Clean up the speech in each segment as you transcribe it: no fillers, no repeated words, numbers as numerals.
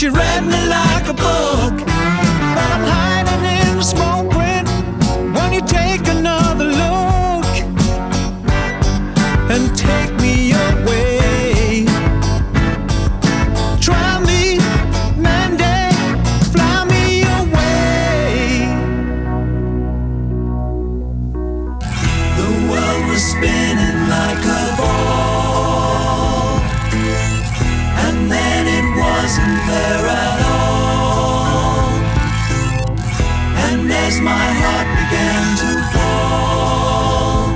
She read me like a book, but I'm hiding in the smoke when won't you take another look and take me away? Try me, Mandy, fly me away. The world was spinning like a ball, and then it wasn't there at all. And as my heart began to fall,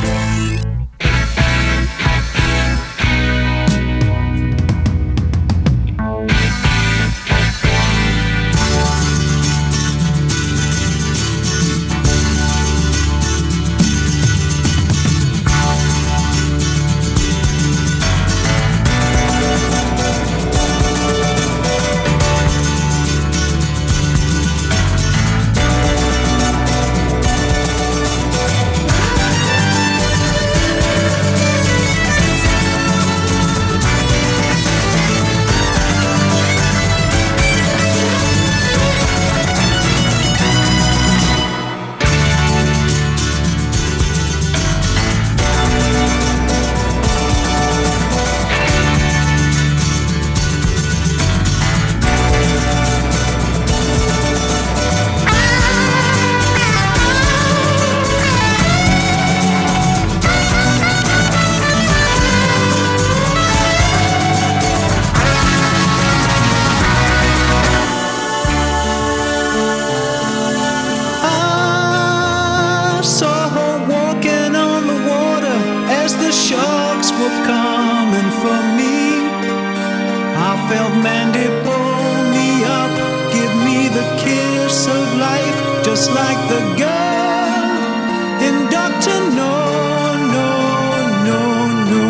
the sharks were coming for me. I felt Mandy pull me up, give me the kiss of life, just like the girl in Dr. No, no, no, no.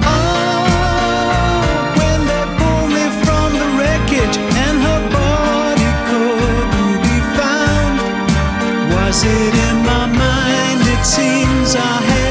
Oh, when they pulled me from the wreckage and her body couldn't be found. Was it in my mind? It seems I had